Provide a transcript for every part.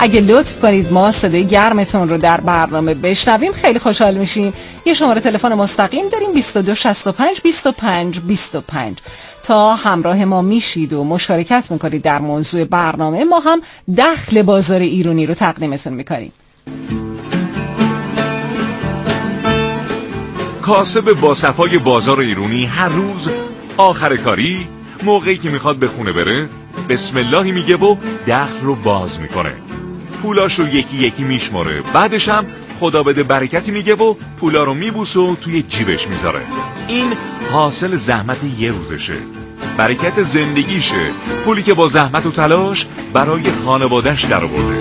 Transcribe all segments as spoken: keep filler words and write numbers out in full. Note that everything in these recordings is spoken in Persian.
اگه لطف کنید ما صدای گرمتون رو در برنامه بشنویم خیلی خوشحال میشیم. یه شماره تلفن مستقیم داریم بیست و دو شصت و پنج بیست و پنج بیست و پنج. تا همراه ما میشید و مشارکت میکنید در موضوع برنامه، ما هم دخل بازار ایرانی رو تقدیمتون میکنیم. کاسب با صفای بازار ایرانی هر روز آخر کاری موقعی که میخواد به خونه بره بسم اللهی میگه و دخل رو باز میکنه، پولاش رو یکی یکی میشماره، بعدش هم خدا بده برکتی میگه و پولا رو میبوسه و توی جیبش میذاره. این حاصل زحمت یه روزشه، برکت زندگیشه، پولی که با زحمت و تلاش برای خانواده‌اش در آورده.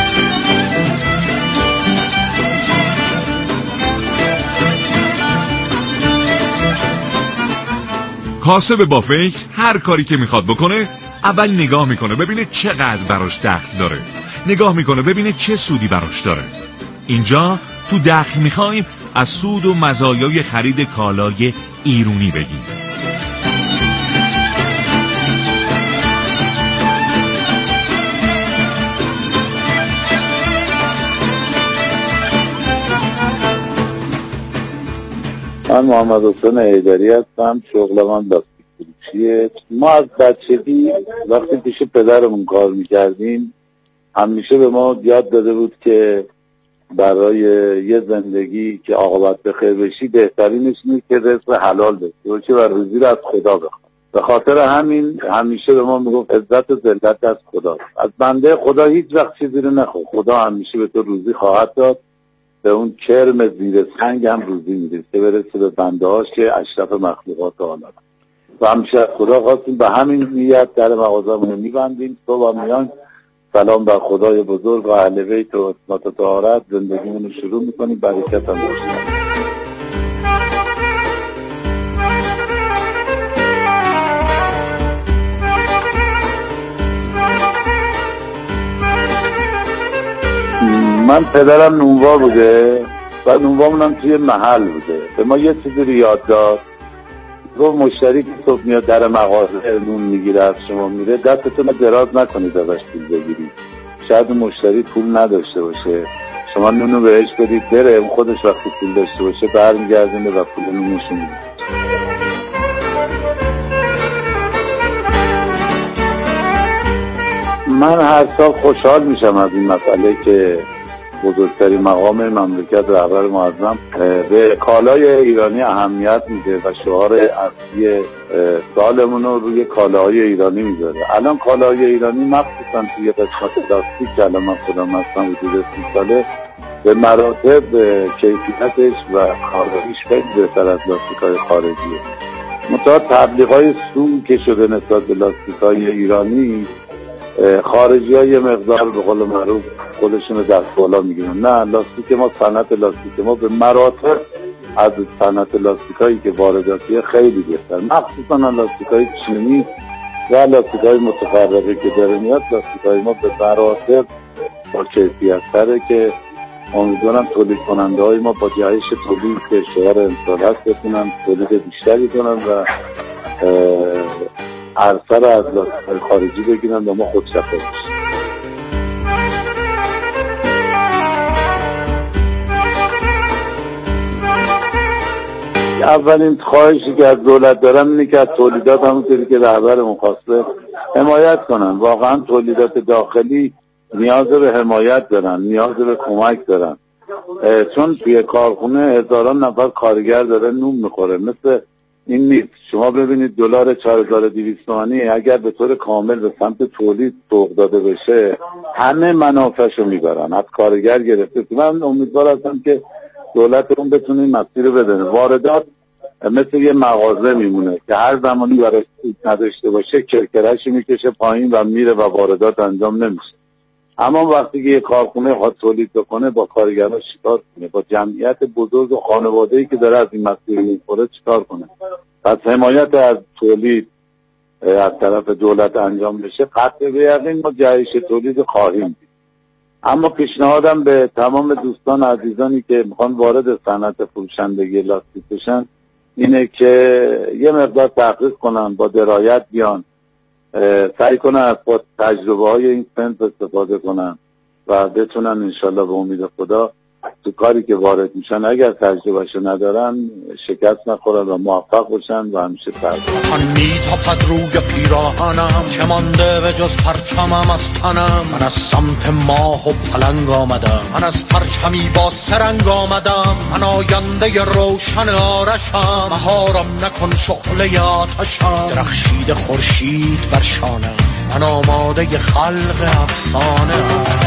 کاسب با فکر هر کاری که میخواد بکنه اول نگاه میکنه ببینه چقدر براش دخل داره، نگاه میکنه ببینه چه سودی براش داره. اینجا تو دخل میخوایم از سود و مزایای خرید کالای ایرانی بگیم. من محمد حسین حیدری هستم، شغل من لاستیک فروشیه. ما از بچگی وقتی پیش پدرمون کار میکردیم همیشه به ما یاد داده بود که برای یه زندگی که عاقبت به خیر بشی بهترینش اینه که رزق حلال داشته باشی و روزی رو از خدا بخوای. به خاطر همین همیشه به ما میگفت عزت و ذلت از خدا، از بنده خدا هیچ وقت چیزی رو نخواه، خدا همیشه به تو روزی خواهد داد، به اون کرم زیر سنگ هم روزی میده که برسه به بنده هاش که اشرف مخلوقات عالم. و همیشه از خدا خواستیم به همین نیت در مغازه‌مون رو میبندیم. صبح میان سلام بر خدای بزرگ و اهل بیت و عصمت و طهارت زندگیمون رو شروع میکنیم، برکت هم داشتیم. من پدرم نونوا بوده و نونوامون هم توی محل بوده. به ما یه چیزی رو یاد داد، گفت مشتری که صبح میاد در مغازه نون میگیره از شما میره دستتون رو دراز نکنید ازش پول بگیرید، شاید مشتری پول نداشته باشه، شما نونو بهش بدید بره، اون خودش وقتی پول داشته باشه برمیگردونه و پول نونشو میده. من هر سال خوشحال میشم از این مسئله که بزرگترین مقام مملکت رهبر معظم به کالای ایرانی اهمیت میده و شعار اصلی سالمون رو روی کالاهای ایرانی میذاره. الان کالاهای ایرانی مخصوصا توی قسمت لاستیک که الان من خودم هستم حدود سی ساله به مراتب کیفیتش و کاراییش خیلی بهتر از لاستیک‌های خارجیه. منتها تبلیغای سو که شده نسبت به لاستیک‌های ایرانی، خارجی ها یه مقدار به قول معروف خودشون دست بالا میگیرن. نه، لاستیک ما، صنعت لاستیک ما به مراتب از صنعت لاستیک هایی که وارداتیه خیلی بهتر، مخصوصا لاستیک های چینی و لاستیک های متفرقه که داره میاد. لاستیک های ما به مراتب با کیفیت تره که امیدوارم تولید کننده های ما با جهش تولید که شعار امسال هست بتونن تولید بیشتری کنن و عرصه را از لاستیک خارجی بگیرن و ما خودشفا بشیم. اولین خواهشی که از دولت دارم اینه که از تولیدات همونطوری که رهبرمون خواسته حمایت کنن. واقعا تولیدات داخلی نیاز به حمایت دارن، نیاز به کمک دارن، چون توی کارخونه هزاران نفر کارگر داره نون میخوره. مثل این نیست شما ببینید دلار چهار هزار و دویست تومانی اگر به طور کامل به سمت تولید سوق داده بشه همه منافعشو میبرن، از کارگر گرفته. من امیدوار هستم که دولت اون بتونه این مسیر رو بدونه. واردات مثل یه مغازه میمونه که هر زمانی برای سود نداشته باشه کرکرهش میکشه پایین و میره و واردات انجام نمیشه. اما وقتی که یه کارخونه خواهد تولید بکنه با کارگراش چیکار کنه؟ با جمعیت بزرگ و خانواده‌ای که داره از این مسیر میخوره چیکار کنه؟ پس حمایت از تولید از طرف دولت انجام بشه قطع به یقین ما جهش تولید خواهیم دید. اما پیشنهادم به تمام دوستان عزیزانی که میخوان وارد صنعت فروشندگی لاستیک بشن اینه که یه مقدار تحقیق کنن، با درایت بیان، سعی کنن از با تجربه های این صنف استفاده کنن و بتونن انشالله به امید خدا تو کاری که وارد میشن اگر تجربهشو ندارن شکست نخورن و موفق باشن و همیشه فرد من میتاپد روی پیراهنم چه مانده به جز پرچمم از تنم. من از سمت ماه و پلنگ آمدم، من از پرچمی با سرنگ آمدم. من آینده روشن آرشم، مهارم نکن شعله آتشم. درخشید خورشید بر شانم، من آماده خلق افسانه ام.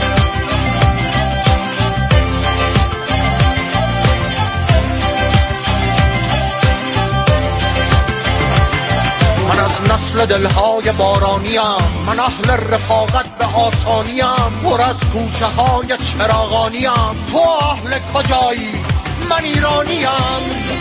نسل دلهای بارانیم، من اهل رفاقت به آسانیم. پر از کوچه های چراغانیم، تو اهل کجایی؟ من ایرانیم.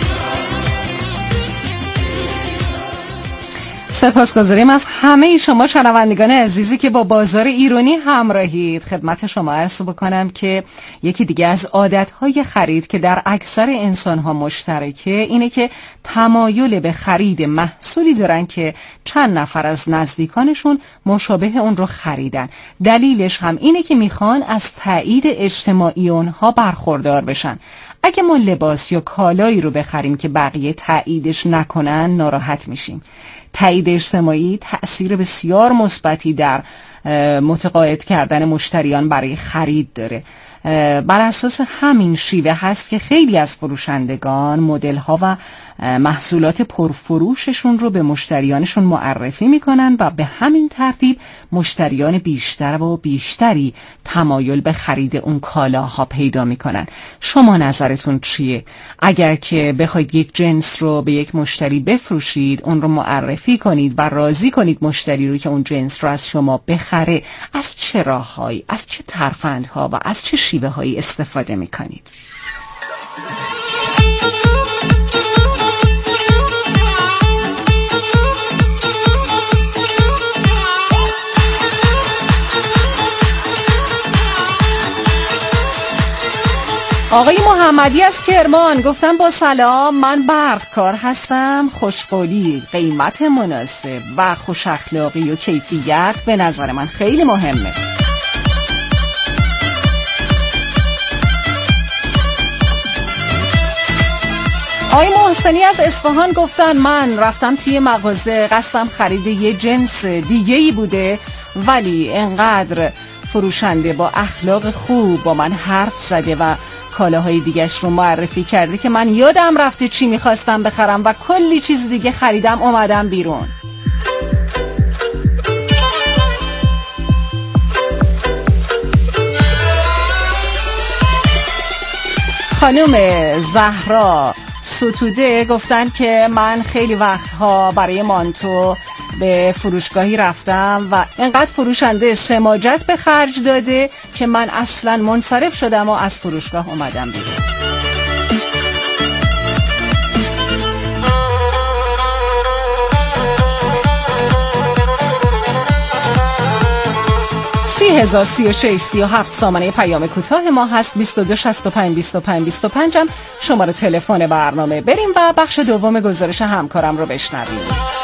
سپاسگزاریم از همه شما شنوندگان عزیزی که با بازار ایرانی همراهید. خدمت شما عرض بکنم که یکی دیگه از عادتهای خرید که در اکثر انسانها مشترکه اینه که تمایل به خرید محصولی دارن که چند نفر از نزدیکانشون مشابه اون رو خریدن. دلیلش هم اینه که میخوان از تایید اجتماعی اونها برخوردار بشن. اگه ما لباس یا کالایی رو بخریم که بقیه تاییدش نکنن ناراحت میشیم. تایید اجتماعی تأثیر بسیار مثبتی در متقاعد کردن مشتریان برای خرید داره. بر اساس همین شیوه هست که خیلی از فروشندگان مدل‌ها و محصولات پرفروششون رو به مشتریانشون معرفی میکنن و به همین ترتیب مشتریان بیشتر و بیشتری تمایل به خرید اون کالاها پیدا میکنن. شما نظرتون چیه؟ اگر که بخواید یک جنس رو به یک مشتری بفروشید، اون رو معرفی کنید و راضی کنید مشتری رو که اون جنس رو از شما بخره، از چه راههایی، از چه ترفندها و از چه شیوه هایی استفاده میکنید؟ آقای محمدی از کرمان گفتم با سلام، من برق کار هستم. خوشقولی، قیمت مناسب و خوش اخلاقی و کیفیت به نظر من خیلی مهمه. آقای محسنی از اصفهان گفتن من رفتم توی مغازه، قصدم خرید یه جنس دیگه‌ای بوده، ولی انقدر فروشنده با اخلاق خوب با من حرف زده و کالاهای دیگه‌اش رو معرفی کرده که من یادم رفته چی میخواستم بخرم و کلی چیز دیگه خریدم اومدم بیرون. خانم زهرا ستوده گفتن که من خیلی وقتها برای مانتو به فروشگاهی رفتم و انقدر فروشنده سماجت به خرج داده که من اصلا منصرف شدم و از فروشگاه اومدم بیرون. سی هزار سی و شش سی و هفت سامانه پیام کوتاه ما هست. بیست و دو شصت و پنج بیست و پنج بیست و پنج هم شماره تلفن برنامه. بریم و بخش دوم گزارش همکارم رو بشنویم.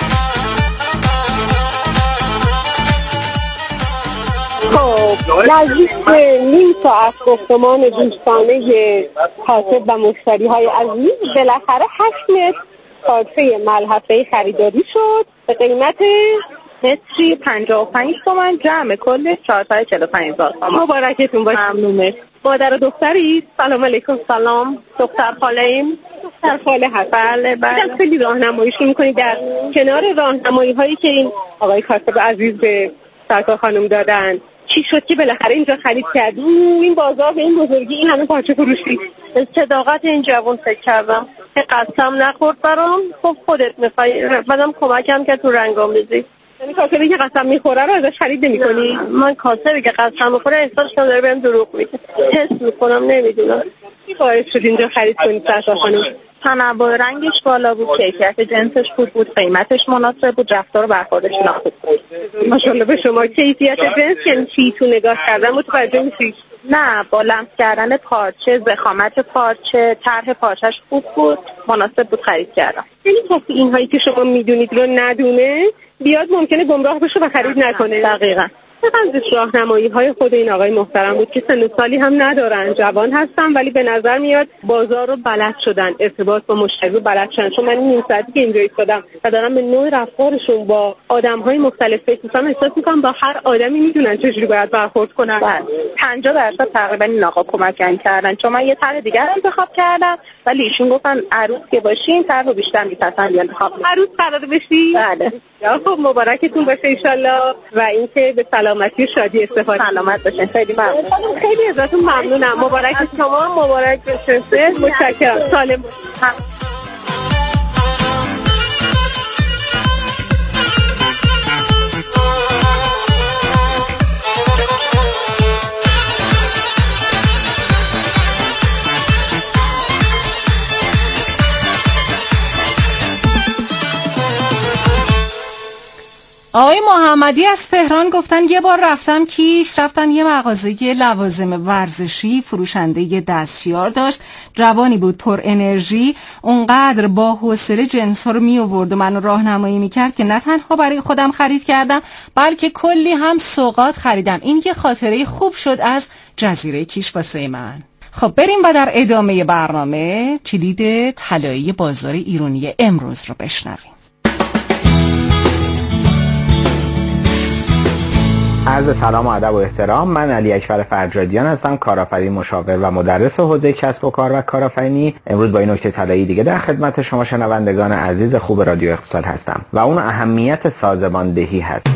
نزدیک نیم ساعت گفتمان دوستانه کاسب و مشتری های عزیز بالاخره هشت متر کاسه ملحفه خریداری شد به قیمت متری پنجاه و پنج تومن، جمع کل چهارصد و چهل و پنج هزار تومان. مبارکتون باشه. ممنونه. مادر و دختری؟ سلام علیکم. سلام. دختر خاله ایم؟ دختر خاله هست. بله بله. خیلی راهنماییشون میکنید در کنار راهنمایی هایی که این آقای کاسب عزیز به سرکار خانم دادن. چی شد که بالاخره اینجا خرید کردی؟ این بازار به این بزرگی این همه پارچه فروشی؟ صداقت این جوان فکر کردم که قسم نخورد برام. خب خودت میخوای بعدم کمکم که تو رنگام بزی. یعنی کاسبی که قسم میخوره رو ازش خرید نمی کنی؟ من کاسبی که قسم میخوره احساس کنم داره بهم دروغ میگه. حس میکنم نمیدونم چی باعث شد اینجا خرید کنی سرکار خانم؟ تنوع رنگش بالا بود، کیفیت جنسش خوب بود، قیمتش مناسب بود، رفتار و برخوردش خوب بود. ماشاءالله به شما. کیفیت جنس یعنی چی؟ تو نگاه کردن متوجه میشی؟ نه، با لمس کردن پارچه، ضخامت پارچه، طرح پارچهش خوب بود، مناسب بود، خرید کردم. یعنی کسی اینهایی که شما میدونید رو ندونه بیاد ممکنه گمراه بشه و خرید نکنه. دقیقاً. چقدرش راهنمایی های خود این آقای محترم بود که سن و سالی هم ندارن، جوان هستن، ولی به نظر میاد بازار رو بلد شدن، ارتباط با مشتری رو بلد شدن. چون من نیم ساعتی که اینجا ایستادم و دارم به نوع رفتارشون با آدم‌های مختلف فکر می‌کنم، احساس می‌کنم با هر آدمی میدونن چجوری باید برخورد کنن. پنجاه درصد تقریبا این آقا کمک کردن، چون من یه طرح دیگر انتخاب کردم ولی ایشون گفتن عروس که باشین طرح رو بیشتر می‌پسند انتخاب. عروس قرار بشی؟ بله. خب مبارکتون باشه ان شاءالله و اینکه به سلامتی و شادی استفاده سلامت باشین. خیلی ممنون. خیلی ازتون ممنونم. مبارک شما، مبارک بشه. متشکرم. سالم آقای محمدی از تهران گفتن یه بار رفتم کیش، رفتم یه مغازه لوازم ورزشی، فروشنده دستیار داشت، جوانی بود پر انرژی، اونقدر با حوصله جنس ها رو می آورد و منو راهنمایی میکرد که نه تنها برای خودم خرید کردم بلکه کلی هم سوغات خریدم. این یه خاطره خوب شد از جزیره کیش واسه من. خب بریم و در ادامه برنامه کلید طلایی بازار ایرانی امروز رو بشنویم. عرض سلام و ادب و احترام. من علی اکبر فرجادیان هستم، کارآفرین، مشاور و مدرس حوزه کسب و کار و کارآفرینی. امروز با این نکته طلایی دیگه در خدمت شما شنوندگان عزیز خوب رادیو اقتصاد هستم و اون اهمیت سازماندهی هست.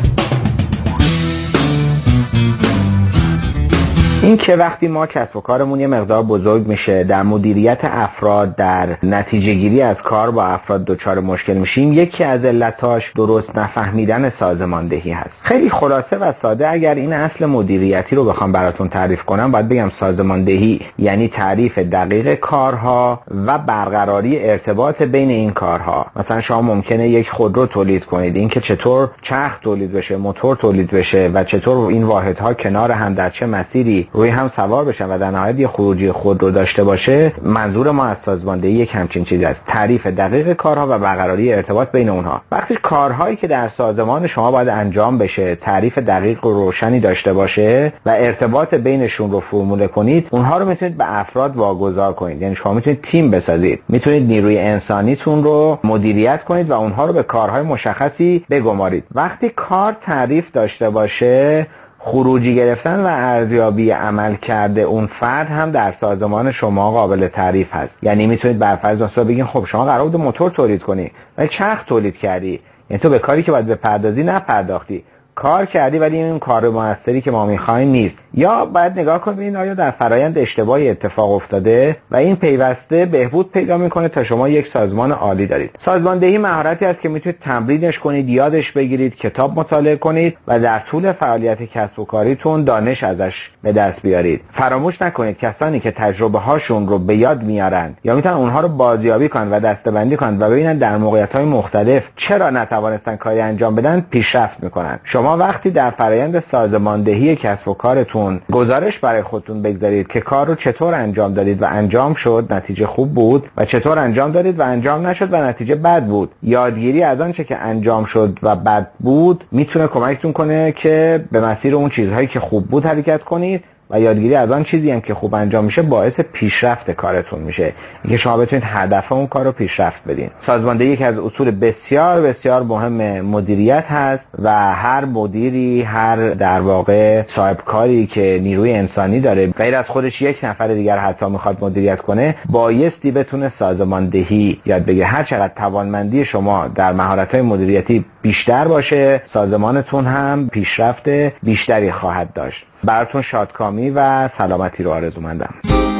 این که وقتی ما کسب و کارمون یه مقدار بزرگ میشه، در مدیریت افراد، در نتیجه گیری از کار با افراد دچار مشکل میشیم، یکی از علتاش درست نفهمیدن سازماندهی هست. خیلی خلاصه و ساده اگر این اصل مدیریتی رو بخوام براتون تعریف کنم، باید بگم سازماندهی یعنی تعریف دقیق کارها و برقراری ارتباط بین این کارها. مثلا شما ممکنه یک خودرو تولید کنید، این که چطور چرخ تولید بشه، موتور تولید بشه و چطور این واحدها کنار هم در چه مسیری روی هم سوار بشن و در نهایت یه خروجی خود رو داشته باشه. منظور ما از سازماندهی یک همچین چیزی است، تعریف دقیق کارها و برقراری ارتباط بین اونها. وقتی کارهایی که در سازمان شما باید انجام بشه تعریف دقیق و روشنی داشته باشه و ارتباط بینشون رو فرموله کنید، اونها رو میتونید به افراد واگذار کنید. یعنی شما میتونید تیم بسازید، میتونید نیروی انسانیتون رو مدیریت کنید و اونها رو به کارهای مشخصی بگمارید. وقتی کار تعریف داشته باشه، خروجی گرفتن و ارزیابی عمل کرده اون فرد هم در سازمان شما قابل تعریف هست. یعنی میتونید بر فرض مثلا بگین خب شما قرار بود موتور تولید کنی ولی چرخ تولید کردی، یعنی تو به کاری که باید بپردازی نپرداختی، کار کردی ولی این کار موثری که ما میخوایم نیست. یا باید نگاه کنید ببینید آیا در فرایند اشتباهی اتفاق افتاده و این پیوسته بهبود پیدا میکنه تا شما یک سازمان عالی دارید. سازماندهی مهارتی است که میتونید تمرینش کنید، یادش بگیرید، کتاب مطالعه کنید و در طول فعالیت کسب و کاریتون دانش ازش به دست بیارید. فراموش نکنید کسانی که تجربه هاشون رو به یاد میارن یا میتونن اونها رو بازیابی کنن و دسته‌بندی کنن و ببینن در موقعیت‌های مختلف چرا نتوانستن کاری انجام بدن، پیشرفت میکنن. شما وقتی در فرایند سازماندهی کسب و کارتون گزارش برای خودتون بگذارید که کار رو چطور انجام دادید و انجام شد نتیجه خوب بود و چطور انجام دادید و انجام نشد و نتیجه بد بود. یادگیری از آنچه که انجام شد و بد بود میتونه کمکتون کنه که به مسیر اون چیزهایی که خوب بود حرکت کنید و یادگیری از آن چیزی هم که خوب انجام میشه باعث پیشرفت کارتون میشه، اینکه شما بتونید هدف اون کار رو پیشرفت بدین. سازماندهی یکی از اصول بسیار بسیار مهم مدیریت هست و هر مدیری، هر در واقع صاحب کاری که نیروی انسانی داره، غیر از خودش یک نفر دیگر حتی میخواد مدیریت کنه، بایستی بتونه سازماندهی یاد بگیره. هر چقدر توانمندی شما در مهارت‌های مدیریتی بیشتر باشه، سازمانتون هم پیشرفت بیشتری خواهد داشت. براتون شادکامی و سلامتی رو آرزومندم.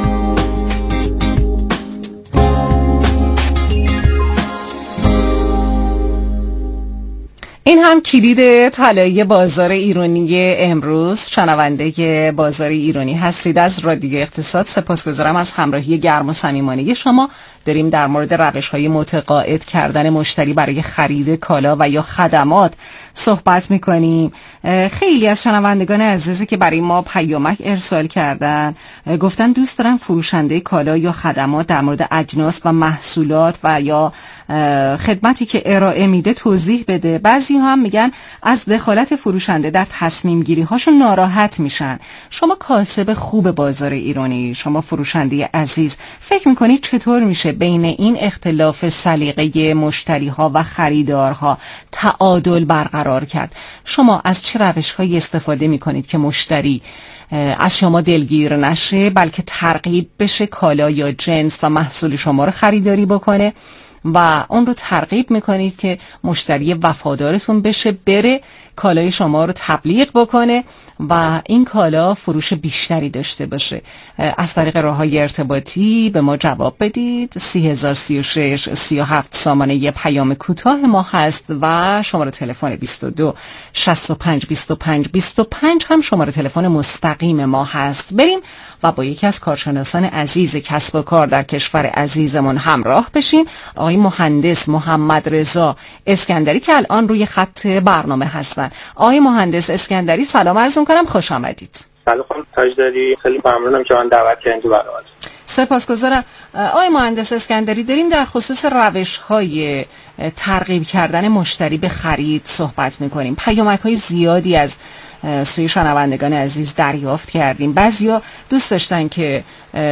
این هم کلید طلایی بازار ایرانی امروز. شنونده بازار ایرانی هستید از رادیو اقتصاد. سپاسگزارم از همراهی گرم و صمیمانه شما. داریم در مورد روش‌های متقاعد کردن مشتری برای خرید کالا و یا خدمات صحبت می‌کنیم. خیلی از شنوندگان عزیزی که برای ما پیامک ارسال کردن گفتن دوست دارن فروشنده کالا یا خدمات در مورد اجناس و محصولات و یا خدمتی که ارائه میده توضیح بده. بعضی ها هم میگن از دخالت فروشنده در تصمیم گیری هاشون ناراحت میشن. شما کاسب خوب بازار ایرانی، شما فروشنده عزیز، فکر میکنید چطور میشه بین این اختلاف سلیقه مشتری ها و خریدارها تعادل برقرار کرد؟ شما از چه روش هایی استفاده میکنید که مشتری از شما دلگیر نشه بلکه ترغیب بشه کالا یا جنس و محصول شما رو خریداری بکنه و اون رو ترغیب میکنید که مشتری وفادارتون بشه، بره کالای شما رو تبلیغ بکنه و این کالا فروش بیشتری داشته باشه؟ از طریق راه‌های ارتباطی به ما جواب بدید. سی هزار سی و شش سی و هفت سامانه یه پیام کوتاه ما هست و شماره تلفن بیست و دو شصت و پنج بیست و پنج بیست و پنج هم شماره تلفن مستقیم ما هست. بریم و با یکی از کارشناسان عزیز کسب و کار در کشور عزیزمون همراه بشیم، آقای مهندس محمد رضا اسکندری که الان روی خط برنامه هستن. آقای مهندس اسکندری سلام عرض می‌کنم، خوش آمدید. سلام خانم تاجداری، خیلی ممنونم که من دعوت کردید تو برنامه. سپاسگزارم. آقای مهندس اسکندری، داریم در خصوص روش‌های ترغیب کردن مشتری به خرید صحبت می‌کنیم. پیامک‌های زیادی از سوی شنوندگان عزیز دریافت کردیم. بعضیا دوست داشتن که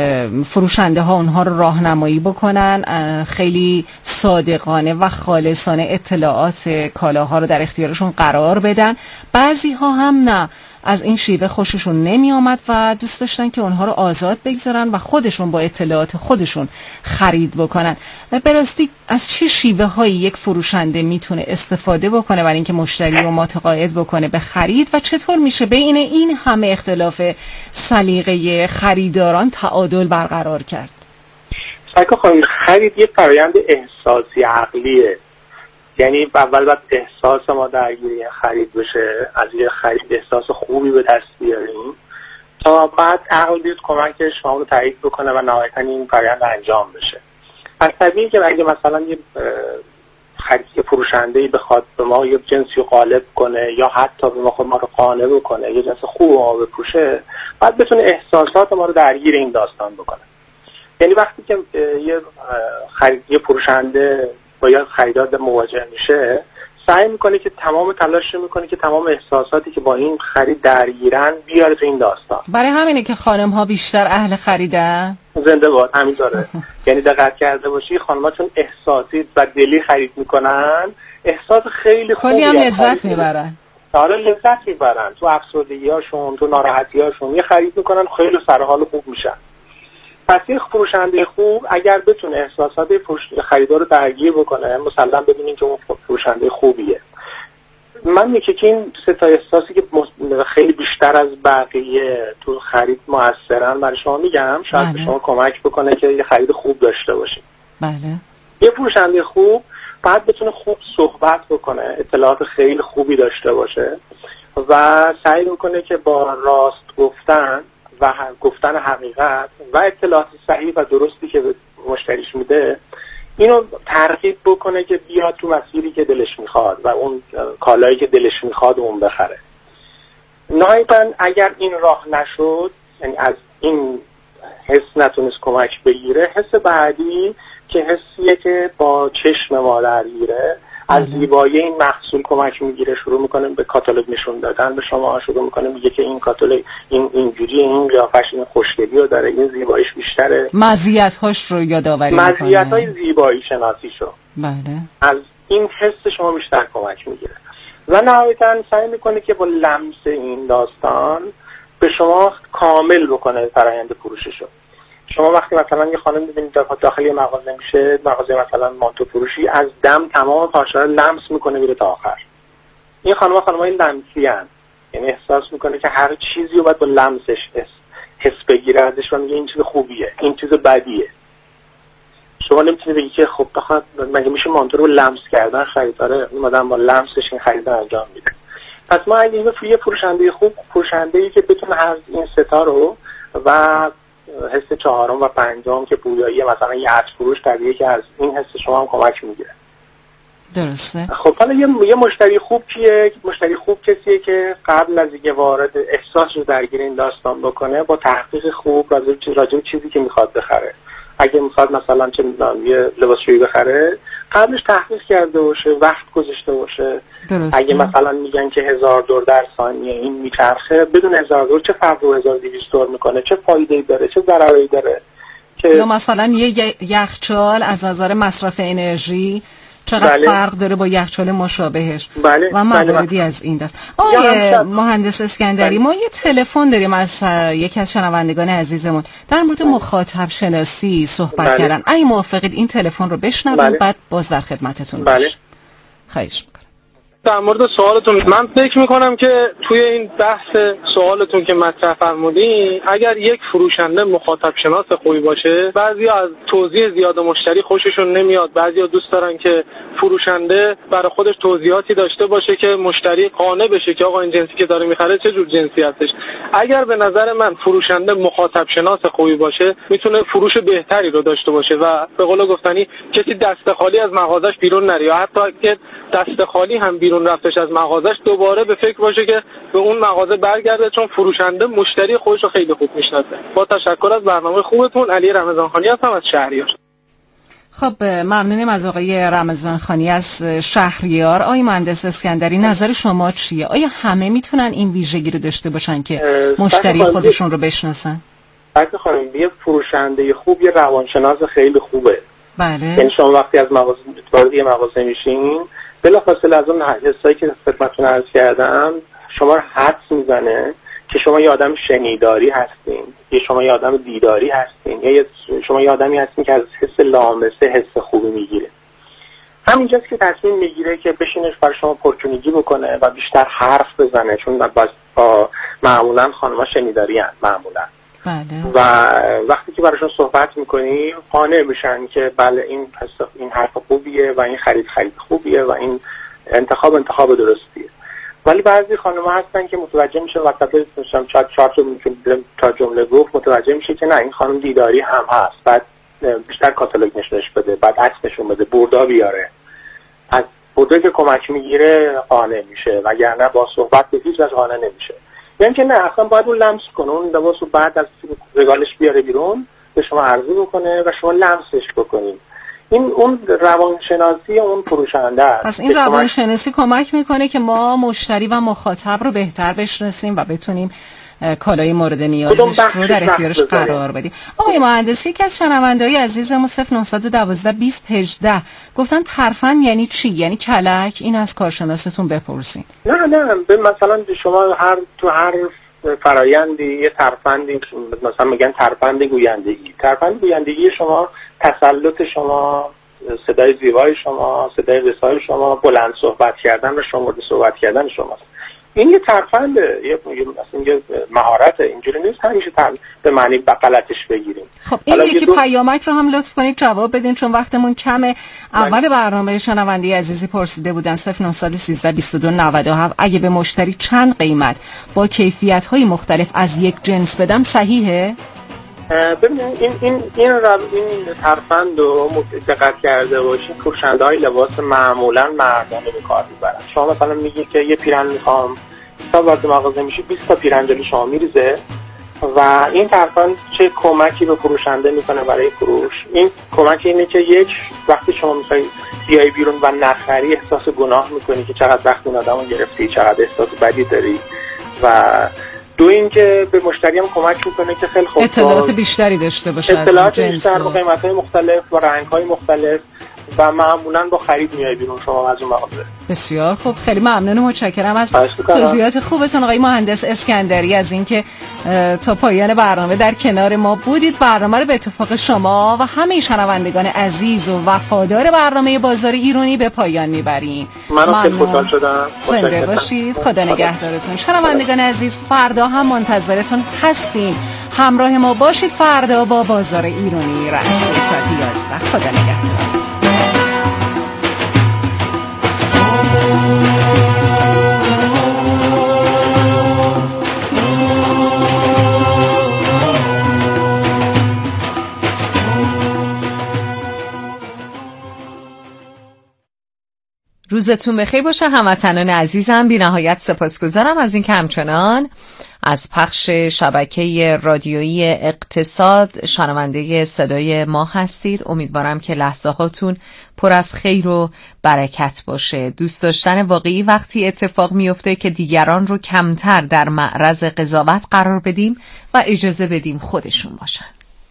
فروشنده ها اونها رو راهنمایی بکنن، خیلی صادقانه و خالصانه اطلاعات کالاها رو در اختیارشون قرار بدن. بعضی ها هم نه، از این شیوه خوششون نمی آمد و دوست داشتن که اونها رو آزاد بگذارن و خودشون با اطلاعات خودشون خرید بکنن. به راستی از چه شیوه هایی یک فروشنده میتونه استفاده بکنه برای اینکه مشتری رو متقاعد بکنه به خرید و چطور میشه بین این همه اختلاف سلیقه خریداران تعادل برقرار کرد؟ سعی کنید خرید یه فرآیند احساسی عقلیه، یعنی اول باید احساس ما درگیری خرید بشه، از یه خرید احساس خوبی به دست بیاریم تا بعد عقل بیاد کمک شما رو تایید بکنه و نهایتا این فرآیند انجام بشه. از طبیعی که اگه مثلا یه خرید فروشنده‌ای بخواد به ما یه جنسی رو غالب کنه یا حتی به ما خود ما رو قانع بکنه یه جنس خوب ما بپوشه، بعد بتونه احساسات ما رو درگیر این داستان بکنه. یعنی وقتی که یه خرید یه فروشنده با یه خریدار مواجه میشه، سعی میکنه که تمام تلاش میکنه که تمام احساساتی که با این خرید درگیرن بیاره تو این داستان. برای همینه که خانم ها بیشتر اهل خریدن. زنده باد، همینطوره. یعنی دقت کرده باشی خانم‌ها چون احساسی و دلی خرید میکنن، احساس خیلی خوبی کلی هم لذت میبرن. آره لذت میبرن، تو افسردگی‌هاشون، تو ناراحتی‌هاشون یه خرید میکنن، خیلی سر حال خوب میشن. پس یک فروشنده خوب اگر بتونه احساسات خریدار رو درگیر بکنه، مسلم ببینیم که اون فروشنده خوبیه. من میگم که این سه تا احساسی که خیلی بیشتر از بقیه تو خرید موثرن برای شما میگم، شاید به شما کمک بکنه که یه خرید خوب داشته باشید. بله. یه فروشنده خوب بعد بتونه خوب صحبت بکنه، اطلاعات خیلی خوبی داشته باشه و سعی میکنه که با راست گفتن و گفتن حقیقت و اطلاعات صحیح و درستی که به مشتریش میده اینو ترغیب بکنه که بیاد تو مسیری که دلش میخواد و اون کالایی که دلش میخواد اون بخره. نهایتاً اگر این راه نشد، یعنی از این حس نتونست کمک بگیره، حس بعدی که حسیه که با چشم ما درگیره، از زیبایی این محصول کمک میگیره، شروع میکنه به کاتالوگ نشون دادن به شما، شروع میکنه میگه که این کاتالوگ این اینجوری، این قیافش این خوشگلی رو داره، این زیباییش بیشتره، مزیت‌هاش رو یادآوری میکنه، مزیت‌های زیبایی شناسیشو. بله. از این حس شما بیشتر کمک میگیره و نهایتاً سعی میکنه که با لمس این داستان به شما کامل بکنه فرآیند فروششو. شما وقتی مثلا یه خانم می‌بینید داخل یه مغازه میشه، مغازه مثلا مانتو فروشی، از دم تمام پارچه‌ها رو لمس میکنه میره تا آخر. این خانم‌ها خانم‌های لمسی هستند، یعنی احساس میکنه که هر چیزی رو باید با لمسش حس حس بگیره ازش و میگه این چیز خوبیه، این چیز بدیه. شما نمیتونید بگی که خب بخواد مگه میشه مانتو رو لمس کردن خریداره، اومدن با لمسش این خرید انجام میده. پس ما اگه یه فروشنده خوب، فروشنده‌ای که بتونه هر این ستا رو و حس چهارم و پنجم که پویایی مثلا یه عطر فروش طبیعیه که از این حس شما هم کمک میگیره. درسته. خب حالا یه یه مشتری خوب کیه؟ مشتری خوب کسیه که قبل از اینکه وارد احساس رو درگیر این داستان بکنه با تحقیق خوب راجع به چیزی که میخواد بخره، اگه میخواد مثلا چه میدونم یه لباسشویی بخره قبلش تحقیق کرده باشه، وقت گذاشته باشه. درسته. اگه مثلا میگن که هزار دور در ثانیه این میچرخه، بدون هزار دور چه فرق رو هزار و دویست دور میکنه، چه فایده‌ای داره، چه ضرری داره. که یا مثلا یه یخچال از نظر مصرف انرژی چقدر بله. فرق داره با یخچال مشابهش. بله. و مواردی بله. از این دست. آقای مهندس اسکندری، بله. ما یه تلفن داریم از یکی از شنوندگان عزیزمون در مورد بله. مخاطب شناسی صحبت بله. کردن. اگه موافقید این تلفن رو بشنویم بله. بعد باز در خدمتتون بله. باشیم. خواهش می‌کنم. در مورد سوالتون من فکر میکنم که توی این بحث سوالتون که مطرح فرمودین، اگر یک فروشنده مخاطب شناس خوبی باشه، بعضی از توضیح زیاد مشتری خوششون نمیاد، بعضی دوست دارن که فروشنده برای خودش توضیحاتی داشته باشه که مشتری قانع بشه که آقا این جنسی که داره میخره چه جور جنسی هستش. اگر به نظر من فروشنده مخاطب شناس خوبی باشه، میتونه فروش بهتری رو داشته باشه و به قول گفتنی کسی دست خالی از مغازش بیرون نره، یا حتی که دست خالی هم بیرون رفتش از مغازش دوباره به فکر باشه که به اون مغازه برگرده، چون فروشنده مشتری خودش رو خیلی خوب میشناسه. با تشکر از برنامه خوبتون. علی رمضانخانی هستم از شهریار. خب ممنونم از آقای رمضانخانی از شهریار. آقای مهندس اسکندری، نظر شما چیه؟ آیا همه میتونن این ویژگی رو داشته باشن که مشتری خودشون رو بشناسن؟ بله خانم، یه فروشنده خوب یه روانشناس خیلی خوبه. بله. یعنی شما وقتی از مغازه وارد یه مغازه میشین، بلافاصله از اون حسایی که خدمتتون عرض کردم شما رو حدس میزنه که شما یه آدم شنیداری هستین، یا شما یه آدم دیداری هستین، یا شما یه آدمی هستین که از حس لامسه حس خوبی میگیره. همینجاست که تصمیم میگیره که بشینش برای شما پرچونگی بکنه و بیشتر حرف بزنه، چون با معمولا خانم‌ها شنیداری هست معمولا. بله. و وقتی که براشون صحبت میکنی قانع میشن که بله این این حرف خوبیه و این خرید خرید خوبیه و این انتخاب انتخاب درستیه. ولی بعضی خانم‌ها هستن که متوجه میشه وقتی مثلا چهار چهار تا جمله گفت متوجه میشه که نه این خانم دیداری هم هست، بعد بیشتر کاتالوگ نشونش بده، بعد عکس نشون بده، بردا بیاره. از بردا که کمک میگیره قانع میشه، وگرنه با صحبت به هیچ وجه قانع نمیشه. یعنی که نه اصلا باید اون لمس کنه، اون لباسو بعد از رگالش بیاره بیرون به شما عرضه بکنه و شما لمسش بکنید. این اون روانشناسی اون فروشنده است. پس این روانشناسی کمک میکنه که ما مشتری و مخاطب رو بهتر بشناسیم و بتونیم کالای مورد نیازش رو در اختیارش قرار بدیم. آقای مهندس، یک از شنونده‌های عزیزمون صفر نه یک دو بیست هجده گفتن ترفند یعنی چی؟ یعنی کلک؟ این از کارشناستون بپرسین. نه نه به مثلا شما هر تو هر فرایندی یه ترفندی، مثلا میگن ترفند گویندگی. ترفند گویندگی شما تسلط شما، صدای زیبای شما، صدای رسای شما، بلند صحبت کردن و شمرده صحبت کردن شماست. این یه ترفنده، یه مثلا یه مهارته، اینجوری نیست همیشه به معنی غلطش بگیریم. خب این یکی دو... پیامک رو هم لطف کنید جواب بدین چون وقتمون کمه. اول برنامه شنونده عزیزی پرسیده بودن صفر نه یک سه بیست و دو نود و هفت اگه به مشتری چند قیمت با کیفیت‌های مختلف از یک جنس بدم صحیحه؟ ببینید این این این رو این ترفند رو دقت کرده باشین، فروشنده‌های لباس معمولا مردانه به کار میبرن. شما مثلا میگی که یه پیرن میخوام، تا وارد مغازه میشی بیست تا پیرن جلوی شما میریزه و این ترفند چه کمکی به فروشنده میکنه برای فروش؟ این کمک اینه که یک وقتی شما میخوای بیای بیرون و نخری احساس گناه میکنی که چقدر وقت این آدمو گرفتی، چقدر احساس بدی داری، و دو اینکه به مشتری هم کمک میکنه که خیلی خوب اطلاعات بیشتری داشته باشه، اطلاعات بیشتر با قیمت‌های مختلف و رنگ‌های مختلف و معمولا با خرید میای بیرون شما از اون مغازه. بسیار خوب، خیلی ممنونم و متشکرم از توضیحات خوبتون آقای مهندس اسکندری، از اینکه تا پایان برنامه در کنار ما بودید. برنامه رو به اتفاق شما و همه شنوندگان عزیز و وفادار برنامه بازار ایرانی به پایان میبریم. من خیلی خوشحال شدم. زنده باشید، خدا نگهدارتون. شنوندگان عزیز، فردا هم منتظرتون هستیم. همراه ما باشید فردا با بازار ایرانی رأس ساعت یازده. خدا نگهدار. روزتون بخیر باشه هموطنان عزیزم. بی نهایت سپاسگزارم از این که همچنان از پخش شبکه رادیویی اقتصاد شنونده صدای ما هستید. امیدوارم که لحظه هاتون پر از خیر و برکت باشه. دوست داشتن واقعی وقتی اتفاق میفته که دیگران رو کمتر در معرض قضاوت قرار بدیم و اجازه بدیم خودشون باشن.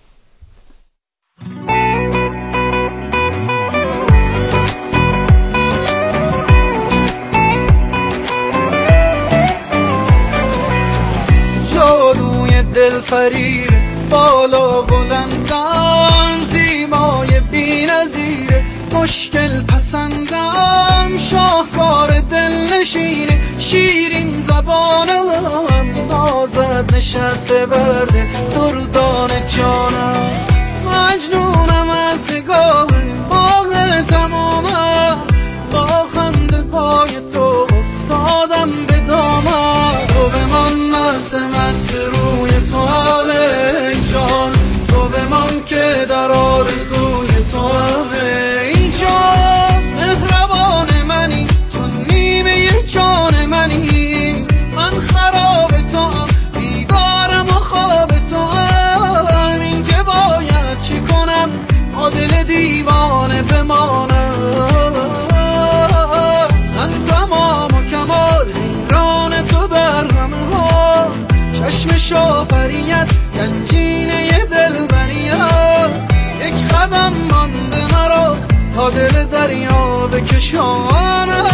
جادوی دل فریب بالا بلندم، زیبای بی‌نظیر مشکل پسندم، شاهکار دل نشینه شیرین زبانم، نازد نشسته برده دردان جانم، مجنونم از نگاه باغ تمامم، با خنده پای تو افتادم به دامم، تو بمان مست مست روی تو همه جان، تو بمان که در آرزوی تو همه جان، مهربان منی تو نیمه جان منی، من خراب تو هم بیدارم و خواب تو هم، این که باید چی کنم با دل دیوانه بمانم، من تمام و کمال حیران تو در همه ها، چشم شافریت گنجینه دل بریت، یک قدم مانده مرا تا دل دریا بکشانم.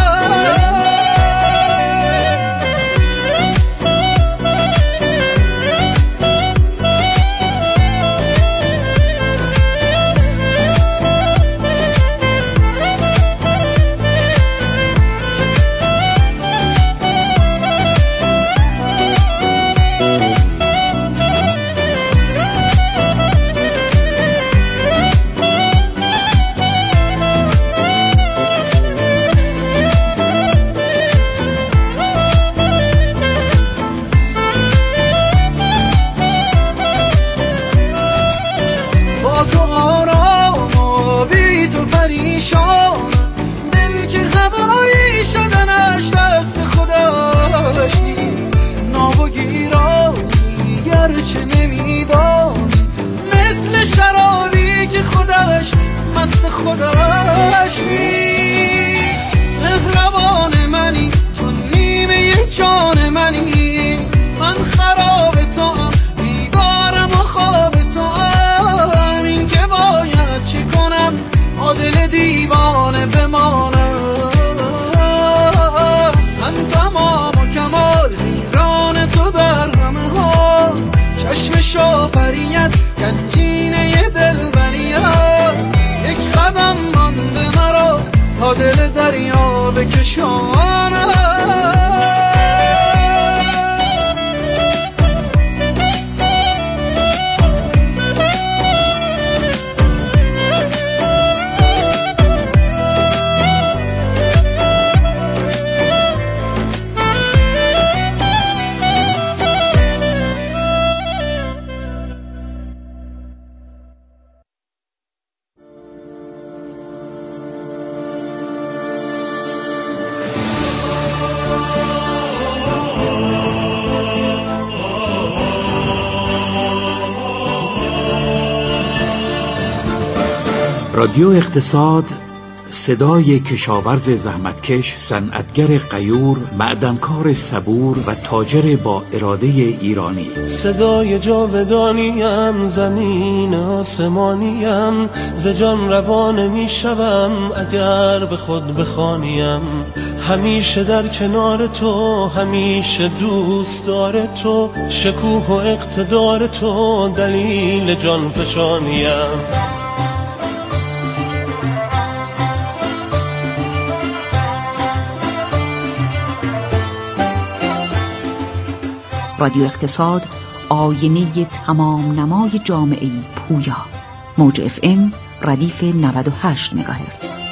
دل که هوایی شدنش دست خودش نیست، ناب و گیرانی گرچه نمیدانی، مثل شرابی که خودش مست خودش نیست، مهربان منی تو نیمه جان منی، من خراب تو هم بیدارم و خواب تو هم، این که باید چی کنم دل دیوانه بمانم، من تمام و کمال حیران تو در همه ها، چشم شافریت گنجینه دل بریت، یک قدم مانده مرا تا دل دریا بکشانم. رادیو اقتصاد، صدای کشاورز زحمتکش، صنعتگر غیور، معدنکار صبور و تاجر با اراده ایرانی. صدای جاودانیم، زمین آسمانیم، ز جان روانه می شوم اگر به خود بخوانیم، همیشه در کنار تو، همیشه دوست دار تو، شکوه و اقتدار تو دلیل جان فشانیم. رادیو اقتصاد، آینه تمام نمای جامعه پویا. موج اف ام ردیف نود و هشت مگاهرتز.